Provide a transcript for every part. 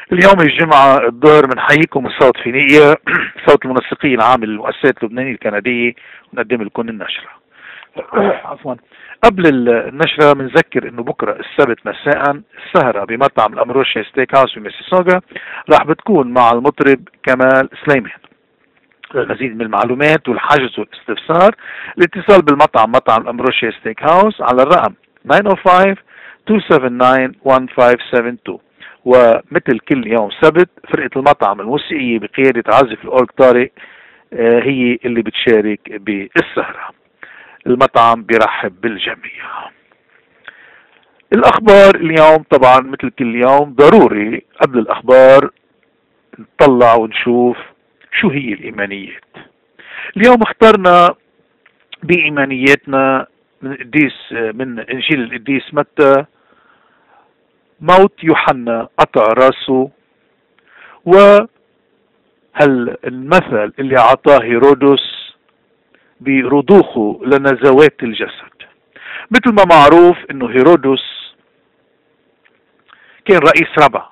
اليوم الجمعة الظهر بنحييكم من صوت فينيقيا صوت المنسقين العام للمؤسسات اللبنانية الكندية، ونقدم لكم النشرة. عفوا. قبل النشرة بنذكر انه بكرة السبت مساء السهرة بمطعم الامروشيا ستيك هاوس في ميسيسوغا راح بتكون مع المطرب كمال سليمان. للمزيد من المعلومات والحجز والاستفسار الاتصال بالمطعم مطعم الامروشيا ستيك هاوس على الرقم 905 279 1572. ومثل كل يوم سبت فرقة المطعم الموسيقية بقيادة عازف الأورج طارق هي اللي بتشارك بالسهرة. المطعم بيرحب بالجميع. الأخبار اليوم طبعا مثل كل يوم ضروري قبل الأخبار نطلع ونشوف شو هي الإيمانيات. اليوم اخترنا بإيمانياتنا من إنجيل القديس متى موت يوحنا قطع راسه، وهل المثل اللي عطاه هيرودس برضوخه لنزوات الجسد. مثل ما معروف انه هيرودس كان رئيس ربع،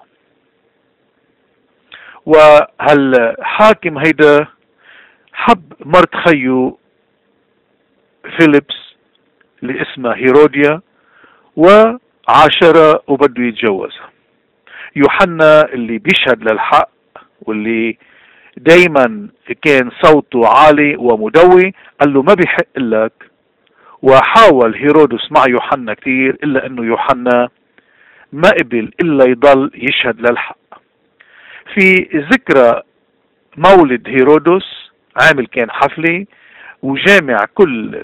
وهالحاكم هيدا حب مرت خيو فيليبس اللي اسمها هيروديا وعاشرها وبده يتجوزها. يوحنا اللي بيشهد للحق واللي دايما كان صوته عالي ومدوي قال له ما بيحق لك، وحاول هيرودس مع يوحنا كثير الا انه يوحنا ما قبل الا يضل يشهد للحق. في ذكرى مولد هيرودس عامل كان حفلة وجامع كل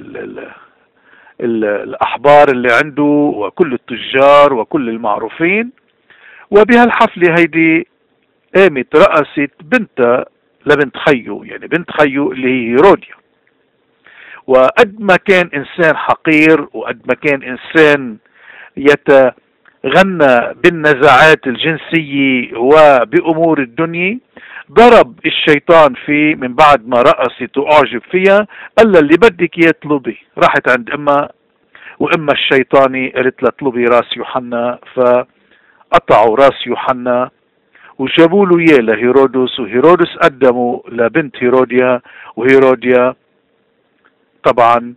الأحبار اللي عنده وكل التجار وكل المعروفين، وبهالحفلة هيدي قامت رقصت بنتها لبنت خيو، يعني بنت خيو اللي هي هيروديا. وقد ما كان إنسان حقير وقد ما كان إنسان يتغنى بالنزاعات الجنسية وبأمور الدنيا، ضرب الشيطان فيه من بعد ما رقصت وأعجب فيها. قال اللي بدك اياه اطلبي. راحت عند امها وامها الشيطاني قالت لها اطلبي راس يوحنا، فقطعوا راس يوحنا وجابوا له اياه لهيرودس، وهيرودس قدمه لبنت هيروديا، وهيروديا طبعا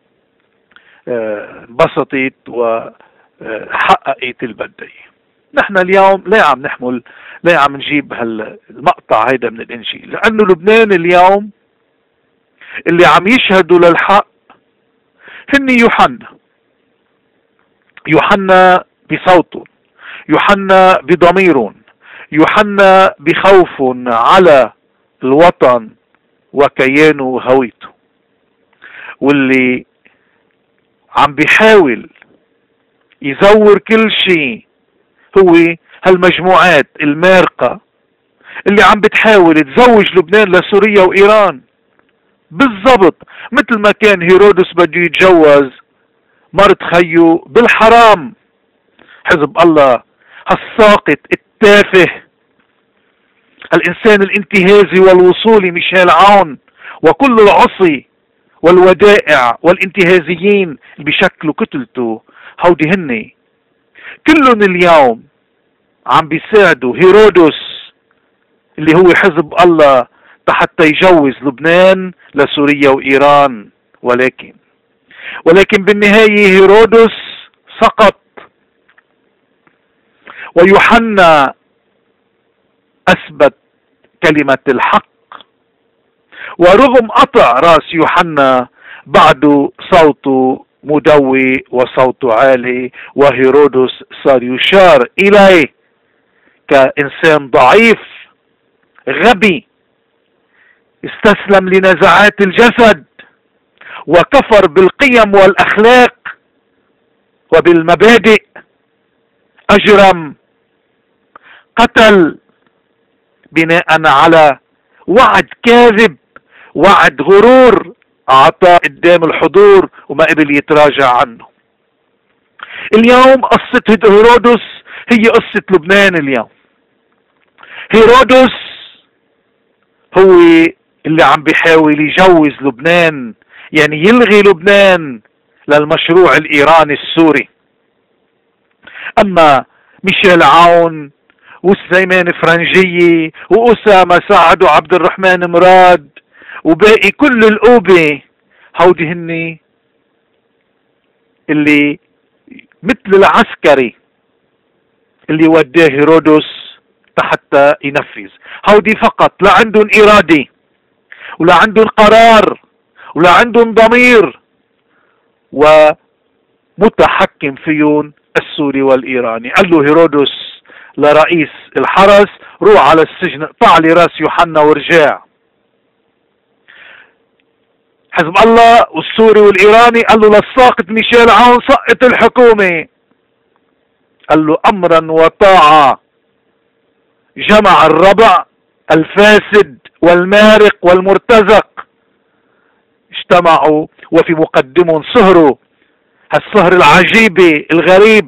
انبسطت وحققت البدية. نحن اليوم لا عم نجيب هالمقطع هيدا من الانجيل، لانه لبنان اليوم اللي عم يشهدوا للحق هن يوحنا بصوتهم، يوحنا بضميرهم، يوحنا بخوف على الوطن وكيانه وهويته، واللي عم بيحاول يزور كل شيء هو هالمجموعات المارقة اللي عم بتحاول تزوج لبنان لسوريا وإيران، بالضبط مثل ما كان هيرودس بده يتجوز مرت خيو بالحرام. حزب الله هالساقط التافه، الإنسان الانتهازي والوصولي ميشيل عون وكل العصي والودائع والانتهازيين اللي بيشكلوا كتلته، هودي هني كلهم اليوم عم بيساعدوا هيرودس اللي هو حزب الله حتى يجوز لبنان لسوريا وإيران. ولكن بالنهاية هيرودس سقط، ويوحنا أثبت كلمة الحق. ورغم قطع رأس يوحنا بعده صوته مدوي وصوته عالي، وهيرودس صار يشار إليه كإنسان ضعيف غبي استسلم لنزعات الجسد وكفر بالقيم والأخلاق وبالمبادئ، أجرم، قتل بناء على وعد كاذب، وعد غرور أعطاه قدام الحضور وما قبل يتراجع عنه. اليوم قصة هيرودس هي قصة لبنان. اليوم هيرودس هو اللي عم بيحاول يجوز لبنان، يعني يلغي لبنان للمشروع الإيراني السوري. أما ميشيل عون والسيمان فرنجية وأسامة سعد وعبد الرحمن مراد وباقي كل الأوبة، هودي هني اللي مثل العسكري اللي وداه هيرودس حتى ينفذ. هودي فقط لا عندهم إرادة ولا عندهم قرار ولا عندهم ضمير، ومتحكم فيهم السوري والإيراني. قال له هيرودس لرئيس الحرس روح على السجن اقطع لي راس يوحنا ورجع. حزب الله والسوري والإيراني قال له للساقط ميشيل عون سقط الحكومة. قال له أمرا وطاعة. جمع الربع الفاسد والمارق والمرتزق، اجتمعوا وفي مقدمهم سهروا هالسهر العجيب الغريب،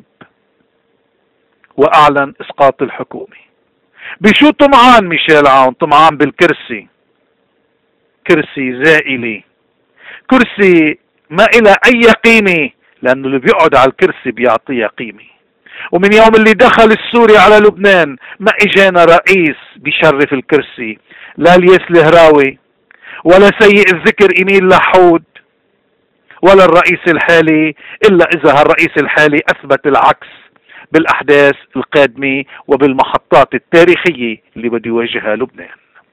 وأعلن إسقاط الحكومة. بشو طمعان ميشيل عون؟ طمعان بالكرسي، كرسي زائلي، كرسي ما إلى أي قيمة، لأنه اللي بيقعد على الكرسي بيعطيها قيمة. ومن يوم اللي دخل السوري على لبنان ما اجانا رئيس بيشرف الكرسي، لا الياس الهراوي ولا سيء الذكر إميل لحود ولا الرئيس الحالي، إلا إذا هالرئيس الحالي أثبت العكس بالأحداث القادمة وبالمحطات التاريخية اللي بده يواجهها لبنان.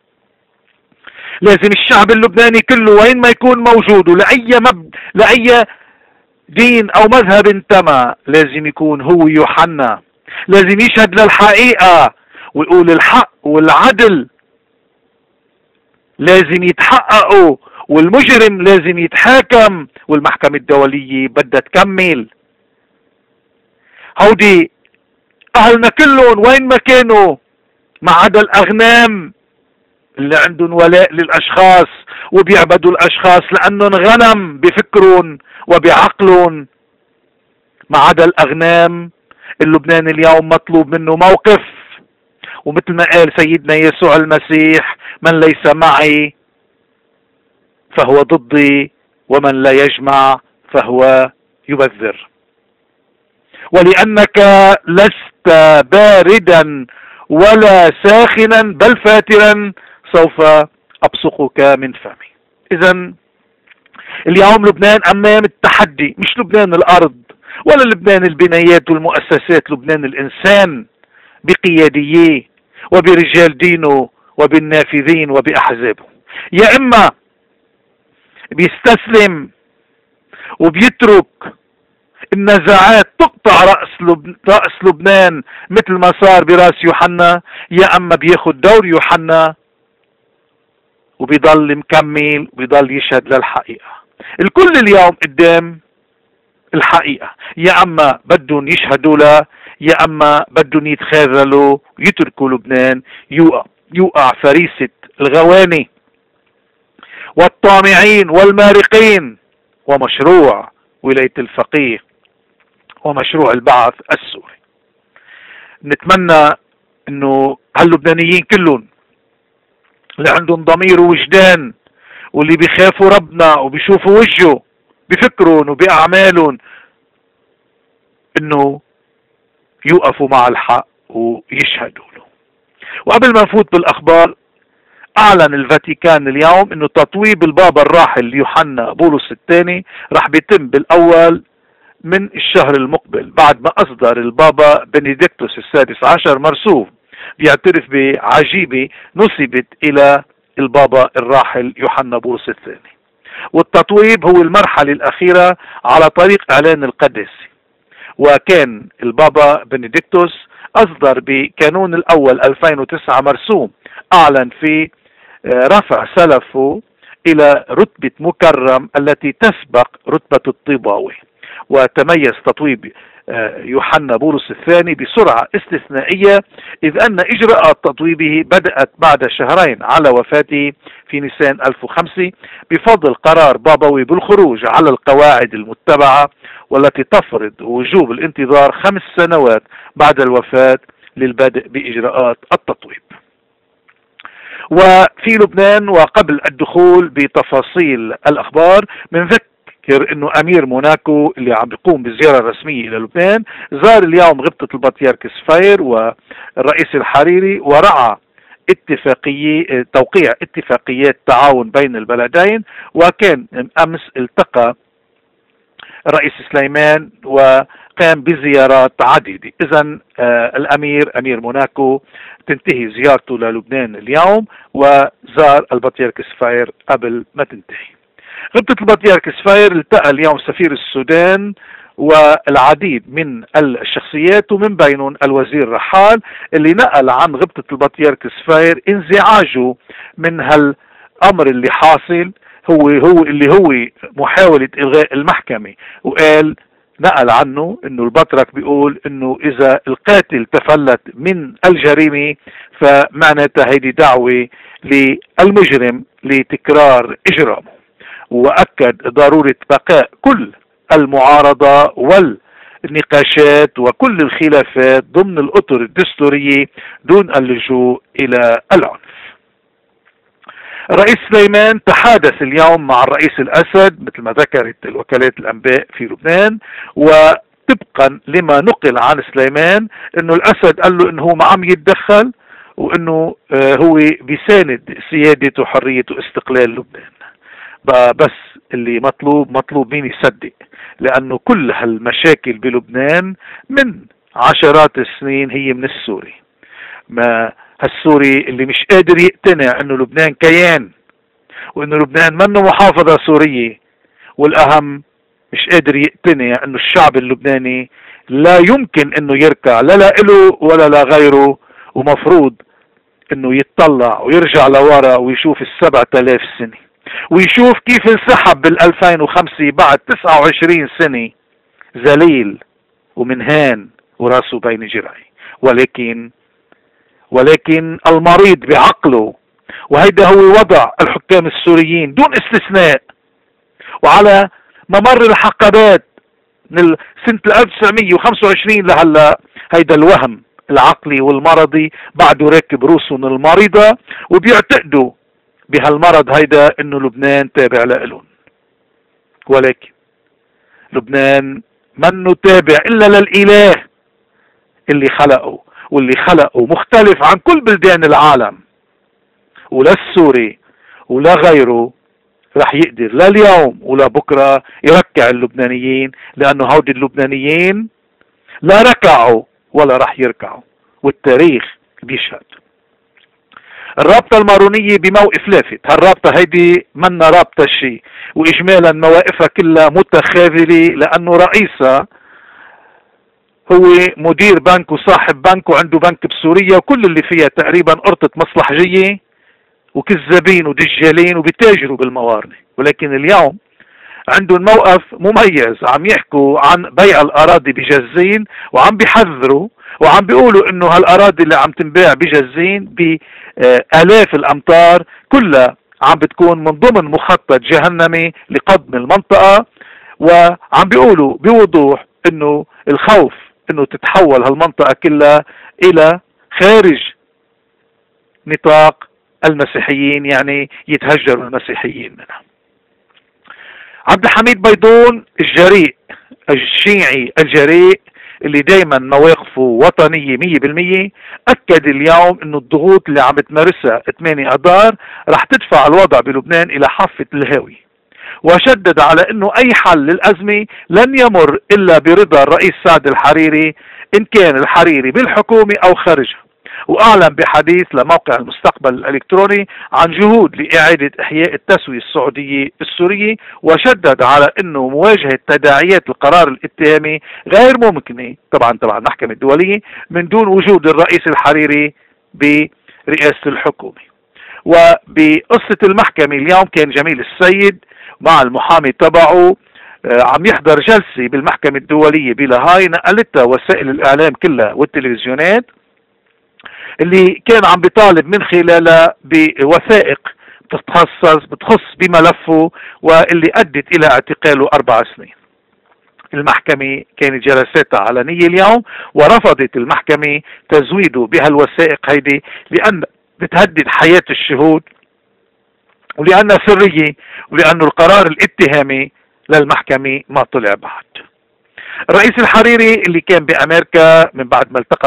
لازم الشعب اللبناني كله وين ما يكون موجود لأي دين أو مذهب انتمى لازم يكون هو يوحنا، لازم يشهد للحقيقة ويقول الحق والعدل لازم يتحققوا، والمجرم لازم يتحاكم، والمحكمة الدولية بدها تكمل. هودي أهلنا كلهم وين ما كانوا ما عدا الأغنام اللي عندهم ولاء للأشخاص وبيعبدوا الأشخاص لأنهم غنم بفكرهم وبعقلهم، ما عدا الأغنام. اللبنان اليوم مطلوب منه موقف، ومثل ما قال سيدنا يسوع المسيح من ليس معي فهو ضدي ومن لا يجمع فهو يبذر. ولأنك لست باردا ولا ساخنا بل فاترا سوف أبصقك من فمي. إذا اليوم لبنان أمام التحدي، مش لبنان الأرض ولا لبنان البنايات والمؤسسات، لبنان الإنسان بقياديه وبرجال دينه وبالنافذين وبأحزابه. يا إما بيستسلم وبيترك النزاعات تقطع رأس لبنان مثل ما صار براس يوحنا، يا أما بياخد دور يوحنا وبيضل مكمل وبيضل يشهد للحقيقة. الكل اليوم قدام الحقيقة، يا أما بدهم يشهدوا له يا أما بدهم يتخاذلوا ويتركوا لبنان يوقع فريسة الغواني والطامعين والمارقين ومشروع ولاية الفقيه ومشروع البعث السوري. نتمنى انه هاللبنانيين كلهم اللي عندهم ضمير ووجدان واللي بيخافوا ربنا وبيشوفوا وجهه بفكرهم وبأعمالهم انه يوقفوا مع الحق ويشهدوا له. وقبل ما نفوت بالاخبار، اعلن الفاتيكان اليوم انه تطويب البابا الراحل يوحنا بولس الثاني رح بيتم بالاول من الشهر المقبل، بعد ما اصدر البابا بنديكتوس السادس عشر مرسوم بيعترف بعجيبة نسبت الى البابا الراحل يوحنا بولس الثاني. والتطويب هو المرحلة الاخيرة على طريق اعلان القداسة. وكان البابا بنديكتوس اصدر بكانون الاول 2009 مرسوم اعلن فيه رفع سلفه الى رتبة مكرم التي تسبق رتبة الطيباوي. وتميز تطويب يوحنا بولس الثاني بسرعة استثنائية، إذ أن إجراءات تطويبه بدأت بعد شهرين على وفاته في نيسان 1005 بفضل قرار بابوي بالخروج على القواعد المتبعة والتي تفرض وجوب الانتظار 5 سنوات بعد الوفاة للبدء بإجراءات التطويب. وفي لبنان وقبل الدخول بتفاصيل الأخبار انه امير موناكو اللي عم بيقوم بزيارة رسمية الى لبنان زار اليوم غبطة البطريرك سفير والرئيس الحريري، ورعى توقيع اتفاقيات تعاون بين البلدين. وكان امس التقى الرئيس سليمان وقام بزيارات عديدة. اذا امير موناكو تنتهي زيارته للبنان اليوم، وزار البطريرك سفير قبل ما تنتهي. غبطة البطريرك سفير التقى اليوم سفير السودان والعديد من الشخصيات، ومن بينهم الوزير رحال اللي نقل عن غبطة البطريرك سفير انزعاجه من هالامر اللي حاصل، هو اللي محاولة الغاء المحكمة. وقال نقل عنه انه البطرك بيقول انه اذا القاتل تفلت من الجريمة فمعناتها هيدي دعوة للمجرم لتكرار اجرامه. واكد ضرورة بقاء كل المعارضة والنقاشات وكل الخلافات ضمن الاطر الدستورية دون اللجوء الى العنف. الرئيس سليمان تحادث اليوم مع الرئيس الأسد مثل ما ذكرت الوكالات الأنباء في لبنان، وطبقا لما نقل عن سليمان انه الأسد قال له انه هو ما عم يتدخل، وانه هو بيساند سيادة وحرية واستقلال لبنان. بس اللي مطلوب مين يصدق، لانه كل هالمشاكل بلبنان من عشرات السنين هي من السوري. ما هالسوري اللي مش قادر يقتنع انه لبنان كيان، وانه لبنان منه محافظة سورية، والاهم مش قادر يقتنع انه الشعب اللبناني لا يمكن انه يركع لا له ولا لغيره، ومفروض انه يتطلع ويرجع لورا ويشوف 7000 سنة، ويشوف كيف انسحب بال2005 بعد 29 سنة ذليل ومنهان وراسه بين جرعي. ولكن المريض بعقله، وهيدا هو وضع الحكام السوريين دون استثناء. وعلى ممر الحقبات من سنة 1925 لهلا هيدا الوهم العقلي والمرضي بعده راكب روسهم المريضة، وبيعتقدوا بهالمرض هيدا انه لبنان تابع لإلهم. ولكن لبنان منه تابع الا للإله اللي خلقه، واللي خلقه مختلف عن كل بلدان العالم، ولا السوري ولا غيره رح يقدر لا اليوم ولا بكرة يركع اللبنانيين، لأنه هودي اللبنانيين لا ركعوا ولا رح يركعوا، والتاريخ بيشهد. الرابطة المارونية بموقف لافت، هالرابطة هيدي منا رابطة شيء، وإجمالا مواقفها كلها متخاذلة، لأنه رئيسها هو مدير بنك وصاحب بنك وعنده بنك بسوريا، وكل اللي فيها تقريبا قرطة مصلحجية وكذابين ودجالين وبيتاجروا بالموارنة. ولكن اليوم عندهم موقف مميز، عم يحكوا عن بيع الأراضي بجزين، وعم بيحذروا وعم بيقولوا انه هالأراضي اللي عم تنباع بجزين بآلاف الأمتار كلها عم بتكون من ضمن مخطط جهنمي لقضم المنطقة. وعم بيقولوا بوضوح انه الخوف انه تتحول هالمنطقة كلها الى خارج نطاق المسيحيين، يعني يتهجروا المسيحيين منها. عبد الحميد بيضون الجريء الشيعي الجريء اللي دايما مواقفه وطنية 100%، اكد اليوم انه الضغوط اللي عم تمارسها 8 اذار رح تدفع الوضع بلبنان الى حافة الهاوي، وشدد على انه اي حل للازمة لن يمر الا برضا الرئيس سعد الحريري، ان كان الحريري بالحكومة او خارجها. واعلن بحديث لموقع المستقبل الالكتروني عن جهود لاعادة احياء التسوية السعودية السورية، وشدد على انه مواجهة تداعيات القرار الاتهامي غير ممكنة طبعا المحكمة الدولية من دون وجود الرئيس الحريري برئاسة الحكومة. وبقصة المحكمة اليوم كان جميل السيد مع المحامي تبعه عم يحضر جلسة بالمحكمة الدولية بلاهاي، نقلتها وسائل الاعلام كلها والتلفزيونات، اللي كان عم بيطالب من خلالها بوثائق بتخص بملفه، واللي ادت الى اعتقاله 4 سنين. المحكمة كانت جلساتها علنية اليوم، ورفضت المحكمة تزويده بهالوثائق هيدي لان بتهدد حياة الشهود، ولانها سرية، ولانه القرار الاتهامي للمحكمة ما طلع بعد. الرئيس الحريري اللي كان بأمريكا من بعد ما التقى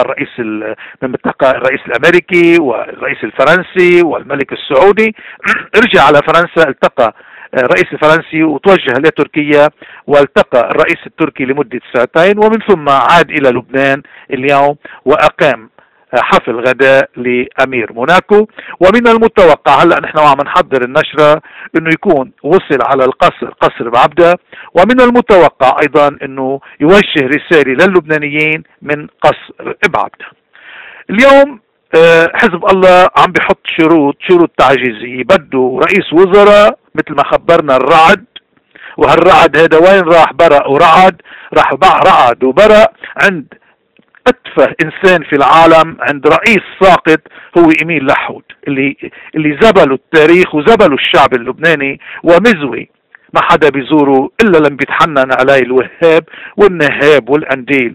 الرئيس الأمريكي والرئيس الفرنسي والملك السعودي رجع على فرنسا، التقى الرئيس الفرنسي وتوجه لتركيا، والتقى الرئيس التركي لمدة ساعتين، ومن ثم عاد إلى لبنان اليوم وأقام حفل غداء لأمير موناكو. ومن المتوقع هلأ نحن عم نحضر النشرة انه يكون وصل على قصر بعبدة، ومن المتوقع ايضا انه يوجه رسالة للبنانيين من قصر بعبدة. اليوم حزب الله عم بيحط شروط تعجيزية، بده رئيس وزراء مثل ما خبرنا الرعد، وهالرعد هذا وين راح؟ برق ورعد، راح رعد وبرق عند أتفه إنسان في العالم، عند رئيس ساقط هو إمين لحود اللي زبلوا التاريخ وزبلوا الشعب اللبناني ومزوي ما حدا بيزوره إلا لما بيتحنن عليه الوهاب والنهاب والأنديل.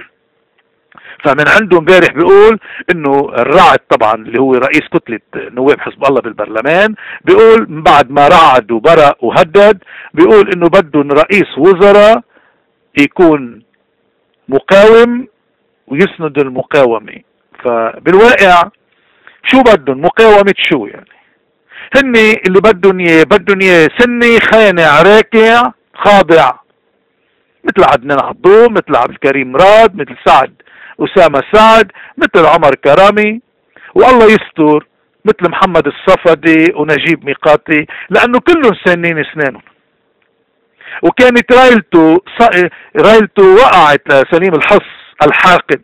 فمن عنده امبارح بيقول انه الرعد طبعا اللي هو رئيس كتلة نواب حزب الله بالبرلمان بيقول من بعد ما رعد وبرق وهدد بيقول انه بدهم رئيس وزراء يكون مقاوم ويسند المقاومة. فبالواقع شو بدهم؟ مقاومة شو يعني؟ هني اللي بدهم اياه سني خانع راكع خاضع، مثل عدنان عضو، مثل عبد الكريم مراد، مثل أسامة سعد، مثل عمر كرامي، والله يستر مثل محمد الصفدي ونجيب ميقاتي، لأنه كلهم سنين اسنانهم. وكانت رايلته وقعت لسليم الحص الحاقد،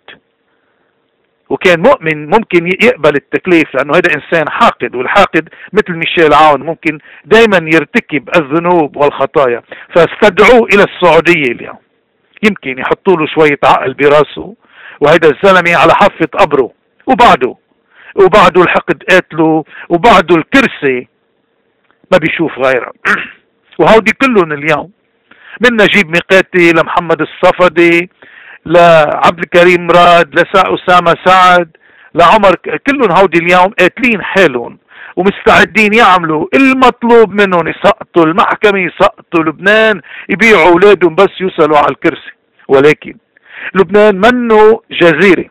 وكان مؤمن ممكن يقبل التكليف لأنه هذا إنسان حاقد، والحاقد مثل ميشيل عون ممكن دايما يرتكب الذنوب والخطايا. فاستدعوه إلى السعودية اليوم، يمكن يحطوا له شوية عقل براسه، وهذا الزلمة على حافة قبره، وبعده الحقد قاتله، وبعده الكرسي ما بيشوف غيرها. وهودي كلهم اليوم من نجيب ميقاتي لمحمد الصفدي لعبد الكريم مراد لأسامة سعد لعمر، كلهم هودي اليوم قاتلين حالهم ومستعدين يعملوا المطلوب منهم، يسقطوا المحكمة، يسقطوا لبنان، يبيعوا اولادهم بس يوصلوا على الكرسي. ولكن لبنان منه جزيرة،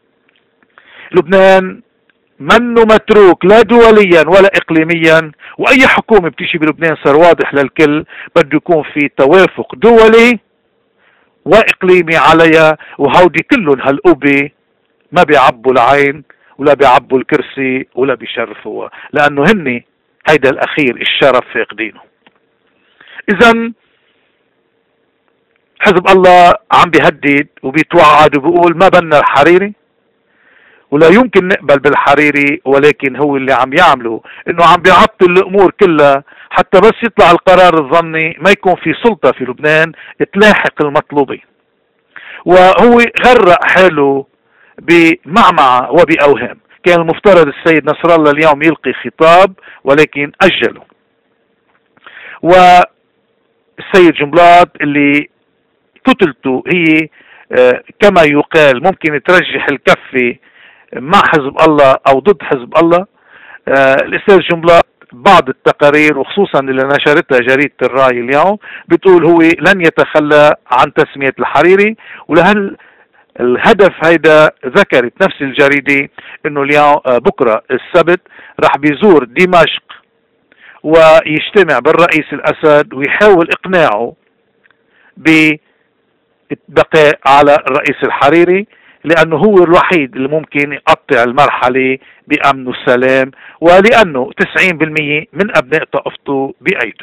لبنان منه متروك لا دوليا ولا اقليميا، واي حكومة بتيجي بلبنان صار واضح للكل بده يكون في توافق دولي واقليمي عليها، وهودي كلهم هالقوبة ما بيعبوا العين ولا بيعبوا الكرسي ولا بيشرفوا، لانه هني هيدا الاخير الشرف فاقدينه. اذا حزب الله عم بيهدد وبيتوعد وبيقول ما بدنا الحريري ولا يمكن نقبل بالحريري، ولكن هو اللي عم يعمله انه عم بيعطل الامور كلها حتى بس يطلع القرار الظني ما يكون في سلطة في لبنان تلاحق المطلوبين. وهو غرق حاله بمعمعة وبأوهام. كان المفترض السيد نصر الله اليوم يلقي خطاب ولكن أجله، والسيد جنبلاط اللي كتلته هي كما يقال ممكن ترجح الكفة مع حزب الله أو ضد حزب الله. الأستاذ جنبلاط بعض التقارير وخصوصا اللي نشرتها جريدة الراي اليوم بتقول هو لن يتخلى عن تسمية الحريري، الهدف هيدا ذكرت نفس الجريدة انه اليوم بكرة السبت راح بيزور دمشق ويجتمع بالرئيس الأسد ويحاول اقناعه بالبقاء على الرئيس الحريري، لأنه هو الوحيد اللي ممكن يقطع المرحلة بأمن والسلام، ولأنه 90% من أبناء طائفته بأيده.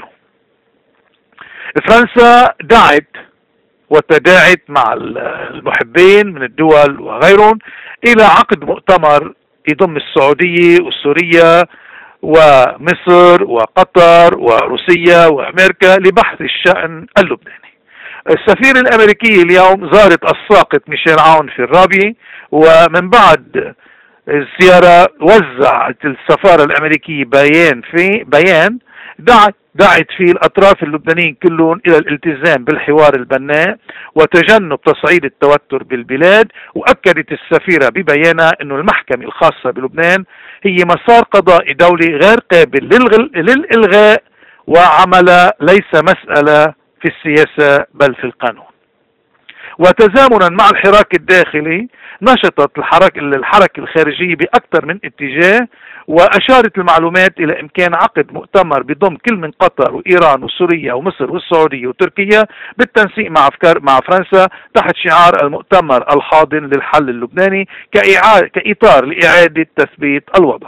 فرنسا دعت وتداعت مع المحبين من الدول وغيرهم إلى عقد مؤتمر يضم السعودية وسوريا ومصر وقطر وروسيا وأمريكا لبحث الشأن اللبناني. السفير الأمريكي اليوم زارت الساقط ميشيل عون في الرابية، ومن بعد الزيارة وزعت السفارة الأمريكية بيان دعت فيه الأطراف اللبنانيين كلهم إلى الالتزام بالحوار البناء وتجنب تصعيد التوتر بالبلاد. وأكدت السفيرة ببيانها أن المحكمة الخاصة بلبنان هي مسار قضائي دولي غير قابل للإلغاء، وعملها ليس مسألة في السياسة بل في القانون. وتزامنا مع الحراك الداخلي نشطت الحركة الخارجية بأكثر من اتجاه، وأشارت المعلومات إلى إمكان عقد مؤتمر بضم كل من قطر وإيران وسوريا ومصر والسعودية وتركيا بالتنسيق مع فرنسا تحت شعار المؤتمر الحاضن للحل اللبناني كإطار لإعادة تثبيت الوضع.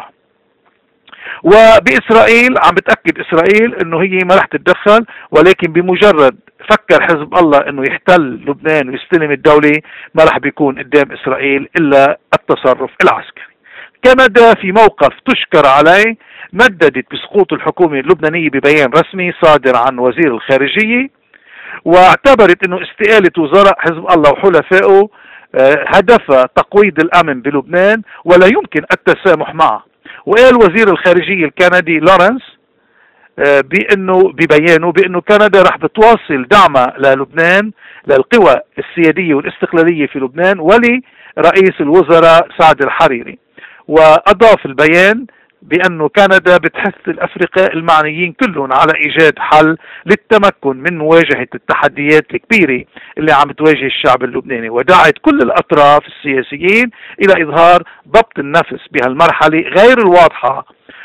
وبإسرائيل عم بتأكد إسرائيل أنه هي ما رح تتدخل، ولكن بمجرد فكر حزب الله أنه يحتل لبنان ويستلم الدولة ما رح بيكون قدام إسرائيل إلا التصرف العسكري. كندا في موقف تشكر عليه نددت بسقوط الحكومة اللبنانية ببيان رسمي صادر عن وزير الخارجية، واعتبرت أنه استقالة وزراء حزب الله وحلفائه هدفها تقويض الأمن بلبنان ولا يمكن التسامح معه. وقال وزير الخارجية الكندي لورنس ببيانه بأنه كندا رح بتواصل دعمها للبنان للقوى السيادية والاستقلالية في لبنان ولرئيس الوزراء سعد الحريري. وأضاف البيان بأنه كندا بتحث الأفرقاء المعنيين كلهم على إيجاد حل للتمكن من مواجهة التحديات الكبيرة اللي عم تواجه الشعب اللبناني، ودعت كل الأطراف السياسيين إلى إظهار ضبط النفس بهالمرحلة غير الواضحة.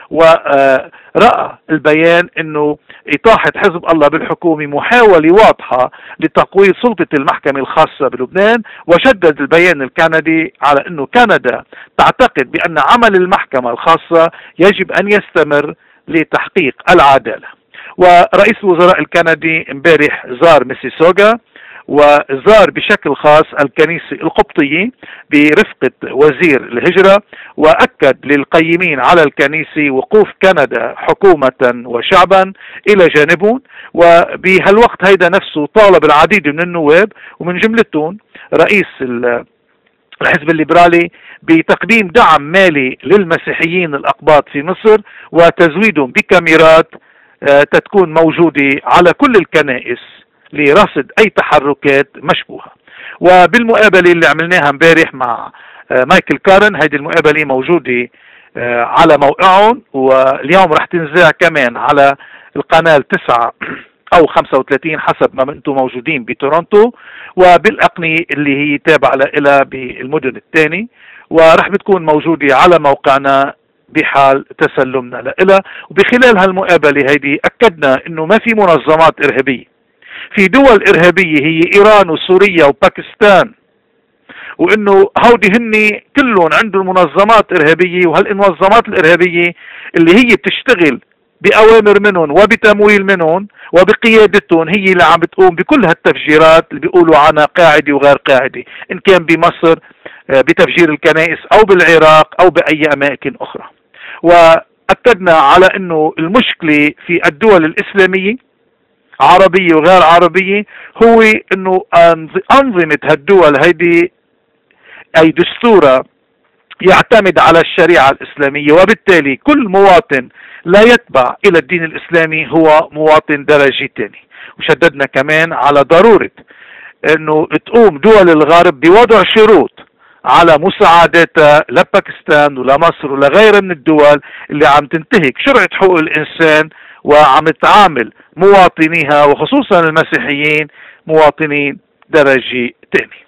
ورأى البيان أنه إطاحة حزب الله بالحكومة محاولة واضحة لتقويض سلطة المحكمة الخاصة بلبنان. وشدد البيان الكندي على أنه كندا تعتقد بأن عمل المحكمة الخاصة يجب أن يستمر لتحقيق العدالة. ورئيس الوزراء الكندي امبارح زار ميسيسوغا وزار بشكل خاص الكنيسة القبطية برفقة وزير الهجرة، وأكد للقيمين على الكنيسة وقوف كندا حكومة وشعبا إلى جانبهم. وبهالوقت هيدا نفسه طالب العديد من النواب ومن جملتهم رئيس الحزب الليبرالي بتقديم دعم مالي للمسيحيين الأقباط في مصر وتزويدهم بكاميرات تكون موجودة على كل الكنائس لرصد أي تحركات مشبوهة. وبالمقابلة اللي عملناها امبارح مع مايكل كارن، هذه المقابلة موجودة على موقعهم، واليوم رح تنذاع كمان على القناة 9 أو 35 حسب ما أنتم موجودين بتورونتو، وبالأقنية اللي هي تابعة لها بالمدن الثانية، ورح بتكون موجودة على موقعنا بحال تسلمنا لها. وبخلال هالمقابلة هيدي أكدنا إنه ما في منظمات إرهابية، في دول إرهابية هي إيران وسوريا وباكستان، وإنه هودي هن كلهم عندهم منظمات إرهابية، وهالمنظمات الإرهابية اللي هي بتشتغل بأوامر منهم وبتمويل منهم وبقيادتهم هي اللي عم بتقوم بكل هالتفجيرات اللي بيقولوا عنها قاعدة وغير قاعدة، إن كان بمصر بتفجير الكنائس أو بالعراق أو بأي أماكن أخرى. وأكدنا على إنه المشكلة في الدول الإسلامية عربية وغير عربية هو إنه أنظمة هالدول هيدي أي دستورة يعتمد على الشريعة الإسلامية، وبالتالي كل مواطن لا يتبع إلى الدين الإسلامي هو مواطن درجة ثاني. وشددنا كمان على ضرورة إنه تقوم دول الغرب بوضع شروط على مساعداتها لباكستان ولمصر ولغيرها من الدول اللي عم تنتهك شرعة حقوق الإنسان وعم تعامل مواطنيها وخصوصا المسيحيين مواطنين درجة ثانية.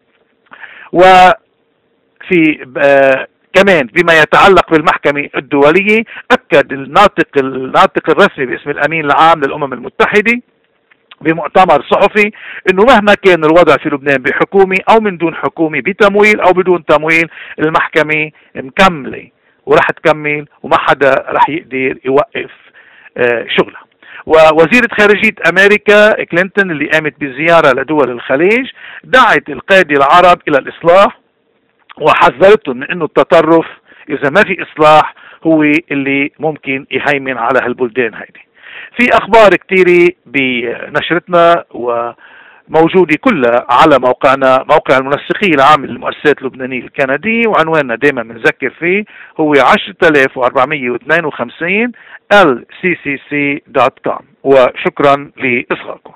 وفي كمان بما يتعلق بالمحكمة الدولية، أكد الناطق الرسمي باسم الأمين العام للأمم المتحدة بمؤتمر صحفي انه مهما كان الوضع في لبنان بحكومة او من دون حكومة، بتمويل او بدون تمويل، المحكمة مكملة ورح تكمل وما حدا رح يقدر يوقف شغلها. ووزيرة خارجية امريكا كلينتون اللي قامت بزيارة لدول الخليج دعت القادة العرب الى الاصلاح وحذرتهم من انه التطرف اذا ما في اصلاح هو اللي ممكن يهيمن على هالبلدان هيدي. في اخبار كتيرة بنشرتنا وموجودة كلها على موقعنا، موقع المنسقية العام للمؤسسات اللبنانية الكندية، وعنواننا دائما بنذكر فيه هو 10452 lccc.com. وشكرا لإصغائكم.